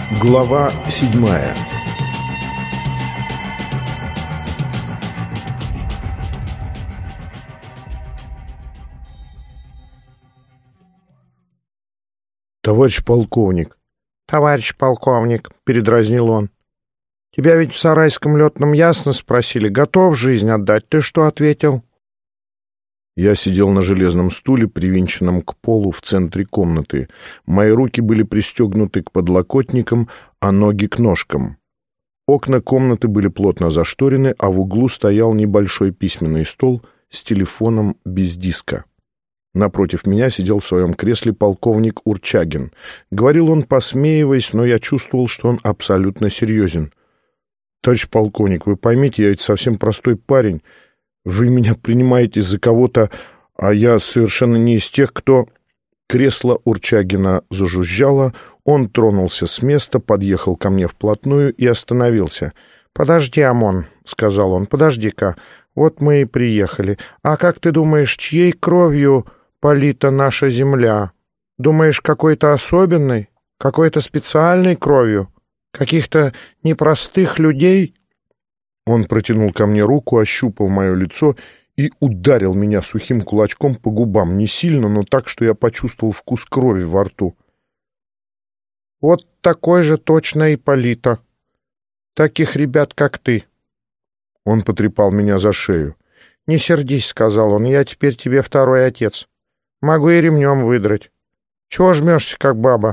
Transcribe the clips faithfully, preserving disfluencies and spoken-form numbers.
Глава седьмая. «Товарищ полковник!» «Товарищ полковник!» — передразнил он. «Тебя ведь в Сарайском летном ясно спросили, готов жизнь отдать? Ты что ответил?» Я сидел на железном стуле, привинченном к полу в центре комнаты. Мои руки были пристегнуты к подлокотникам, а ноги к ножкам. Окна комнаты были плотно зашторены, а в углу стоял небольшой письменный стол с телефоном без диска. Напротив меня сидел в своем кресле полковник Урчагин. Говорил он, посмеиваясь, но я чувствовал, что он абсолютно серьезен. «Товарищ полковник, вы поймите, я ведь совсем простой парень. Вы меня принимаете за кого-то, а я совершенно не из тех, кто...» Кресло Урчагина зажужжало, он тронулся с места, подъехал ко мне вплотную и остановился. «Подожди, ОМОН», — сказал он, — «подожди-ка, вот мы и приехали. А как ты думаешь, чьей кровью полита наша земля? Думаешь, какой-то особенной, какой-то специальной кровью? Каких-то непростых людей?» Он протянул ко мне руку, ощупал мое лицо и ударил меня сухим кулачком по губам. Не сильно, но так, что я почувствовал вкус крови во рту. «Вот такой же точно Ипполита. Таких ребят, как ты». Он потрепал меня за шею. «Не сердись», — сказал он, — «я теперь тебе второй отец. Могу и ремнем выдрать. Чего жмешься, как баба?»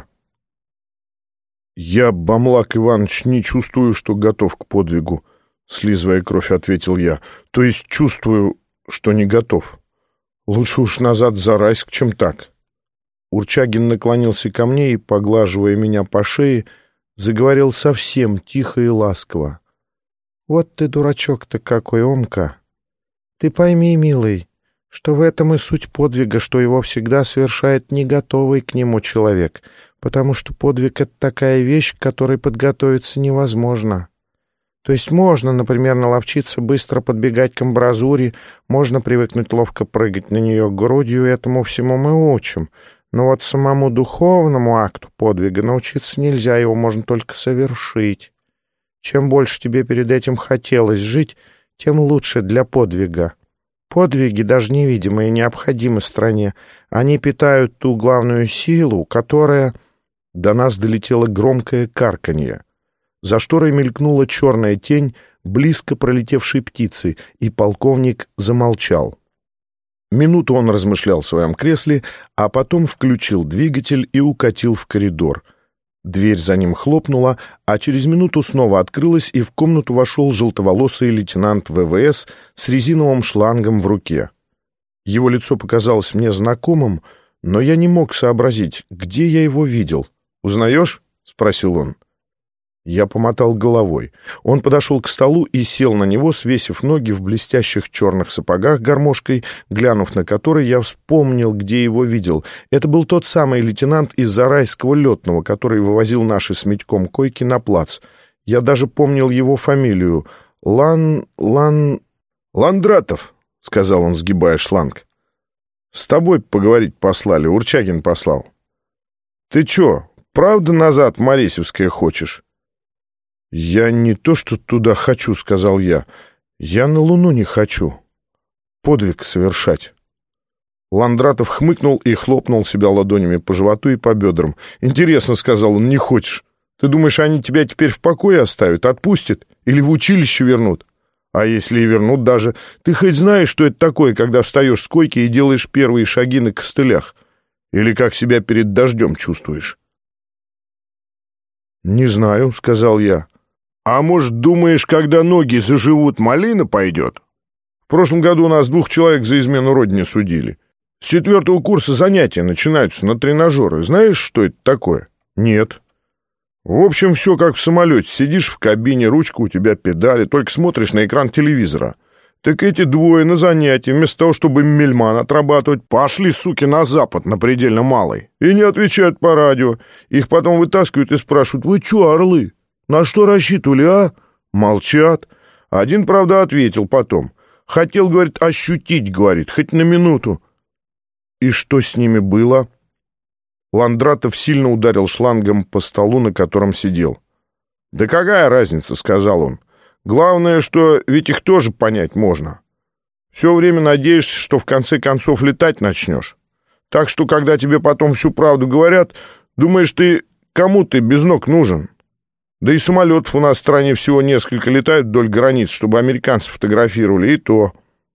«Я, Бамлак Иванович, не чувствую, что готов к подвигу», — слизывая кровь, ответил я. «То есть чувствую, что не готов. Лучше уж назад в Зарайск, чем так». Урчагин наклонился ко мне и, поглаживая меня по шее, заговорил совсем тихо и ласково. «Вот ты дурачок-то какой, Омка. Ты пойми, милый, что в этом и суть подвига, что его всегда совершает не готовый к нему человек, потому что подвиг — это такая вещь, к которой подготовиться невозможно. То есть можно, например, наловчиться быстро подбегать к амбразуре, можно привыкнуть ловко прыгать на нее грудью, этому всему мы учим. Но вот самому духовному акту подвига научиться нельзя, его можно только совершить. Чем больше тебе перед этим хотелось жить, тем лучше для подвига. Подвиги, даже невидимые, необходимы стране. Они питают ту главную силу, которая...» До нас долетело громкое карканье. За шторой мелькнула черная тень близко пролетевшей птицы, и полковник замолчал. Минуту он размышлял в своем кресле, а потом включил двигатель и укатил в коридор. Дверь за ним хлопнула, а через минуту снова открылась, и в комнату вошел желтоволосый лейтенант вэ вэ эс с резиновым шлангом в руке. Его лицо показалось мне знакомым, но я не мог сообразить, где я его видел. «Узнаешь?» — спросил он. Я помотал головой. Он подошел к столу и сел на него, свесив ноги в блестящих черных сапогах гармошкой, глянув на который, я вспомнил, где его видел. Это был тот самый лейтенант из Зарайского летного, который вывозил наши с Митьком койки на плац. Я даже помнил его фамилию. Лан... Лан... «Ландратов», — сказал он, сгибая шланг. «С тобой поговорить послали, Урчагин послал. Ты чё, правда назад в Моресевское хочешь?» «Я не то что туда хочу», — сказал я. «Я на Луну не хочу. Подвиг совершать». Ландратов хмыкнул и хлопнул себя ладонями по животу и по бедрам. «Интересно», — сказал он, — «не хочешь? Ты думаешь, они тебя теперь в покое оставят, отпустят? Или в училище вернут? А если и вернут даже, ты хоть знаешь, что это такое, когда встаешь с койки и делаешь первые шаги на костылях? Или как себя перед дождем чувствуешь?» «Не знаю», — сказал я. «А может, думаешь, когда ноги заживут, малина пойдет? В прошлом году у нас двух человек за измену родине судили. С четвертого курса занятия начинаются на тренажеры. Знаешь, что это такое?» «Нет». «В общем, все как в самолете. Сидишь в кабине, ручка у тебя педали, только смотришь на экран телевизора. Так эти двое на занятия, вместо того, чтобы мельман отрабатывать, пошли, суки, на запад, на предельно малый. И не отвечают по радио. Их потом вытаскивают и спрашивают: «Вы че, орлы? На что рассчитывали, а?» Молчат. Один, правда, ответил потом. Хотел, говорит, ощутить, говорит, хоть на минуту. И что с ними было? Ландратов сильно ударил шлангом по столу, на котором сидел. «Да какая разница?» — сказал он. «Главное, что ведь их тоже понять можно. Все время надеешься, что в конце концов летать начнешь. Так что, когда тебе потом всю правду говорят, думаешь, ты кому ты без ног нужен? Да и самолетов у нас в стране всего несколько летают вдоль границ, чтобы американцы фотографировали, и то».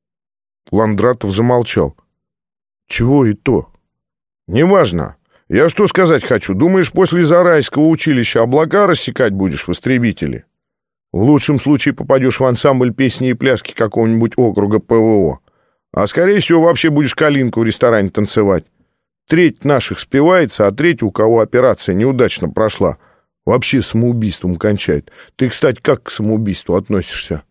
Ландратов замолчал. «Чего и то?» «Неважно. Я что сказать хочу. Думаешь, после Зарайского училища облака рассекать будешь в истребителе? В лучшем случае попадешь в ансамбль песни и пляски какого-нибудь округа ПВО. А скорее всего вообще будешь калинку в ресторане танцевать. Треть наших спивается, а треть, у кого операция неудачно прошла, вообще самоубийством кончает. Ты, кстати, как к самоубийству относишься?»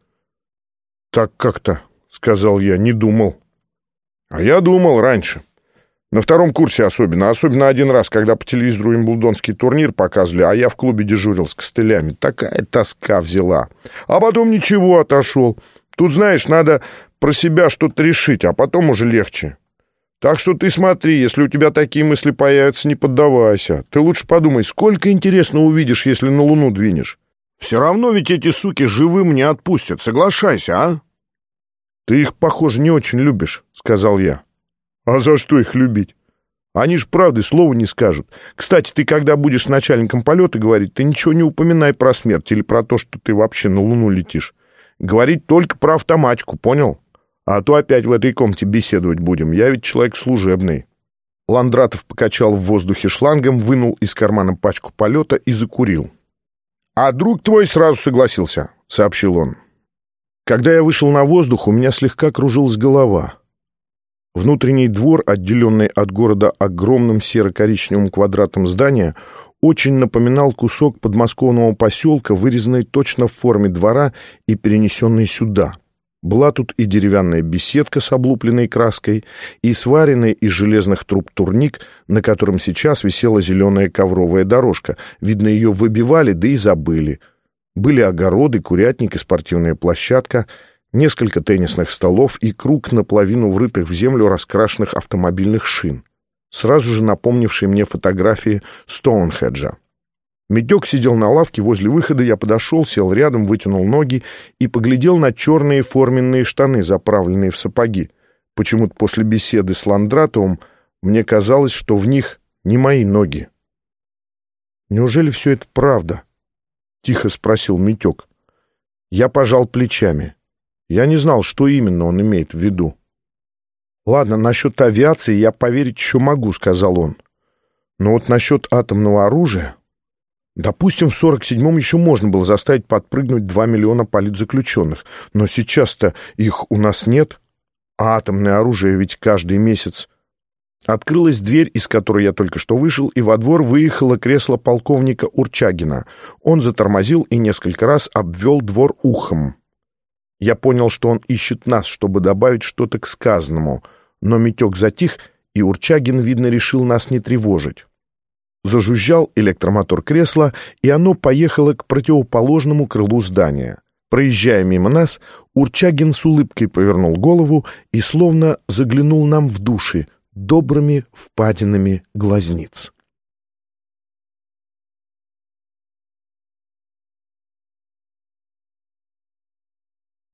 «Так как-то», — сказал я, — «не думал». «А я думал раньше. На втором курсе особенно. Особенно один раз, когда по телевизору Уимблдонский турнир показывали, а я в клубе дежурил с костылями. Такая тоска взяла. А потом ничего, отошел. Тут, знаешь, надо про себя что-то решить, а потом уже легче. Так что ты смотри, если у тебя такие мысли появятся, не поддавайся. Ты лучше подумай, сколько интересно увидишь, если на Луну двинешь. Все равно ведь эти суки живым не отпустят. Соглашайся, а?» «Ты их, похоже, не очень любишь», — сказал я. «А за что их любить? Они ж правды слова не скажут. Кстати, ты когда будешь с начальником полета говорить, ты ничего не упоминай про смерть или про то, что ты вообще на Луну летишь. Говорить только про автоматику, понял? А то опять в этой комнате беседовать будем. Я ведь человек служебный». Ландратов покачал в воздухе шлангом, вынул из кармана пачку полета и закурил. «А друг твой сразу согласился», — сообщил он. Когда я вышел на воздух, у меня слегка кружилась голова. Внутренний двор, отделенный от города огромным серо-коричневым квадратом здания, очень напоминал кусок подмосковного поселка, вырезанный точно в форме двора и перенесенный сюда. Была тут и деревянная беседка с облупленной краской, и сваренный из железных труб турник, на котором сейчас висела зеленая ковровая дорожка. Видно, ее выбивали, да и забыли. Были огороды, курятник и спортивная площадка, несколько теннисных столов и круг наполовину врытых в землю раскрашенных автомобильных шин, сразу же напомнивший мне фотографии Стоунхеджа. Митек сидел на лавке возле выхода, я подошел, сел рядом, вытянул ноги и поглядел на черные форменные штаны, заправленные в сапоги. Почему-то после беседы с Ландратовым мне казалось, что в них не мои ноги. «Неужели все это правда?» — тихо спросил Митек. Я пожал плечами. Я не знал, что именно он имеет в виду. «Ладно, насчет авиации я поверить еще могу», — сказал он. «Но вот насчет атомного оружия... Допустим, в сорок седьмом еще можно было заставить подпрыгнуть два миллиона политзаключенных, но сейчас-то их у нас нет, а атомное оружие ведь каждый месяц...» Открылась дверь, из которой я только что вышел, и во двор выехало кресло полковника Урчагина. Он затормозил и несколько раз обвел двор ухом. Я понял, что он ищет нас, чтобы добавить что-то к сказанному, но Митек затих, и Урчагин, видно, решил нас не тревожить. Зажужжал электромотор кресла, и оно поехало к противоположному крылу здания. Проезжая мимо нас, Урчагин с улыбкой повернул голову и словно заглянул нам в души добрыми впадинами глазниц.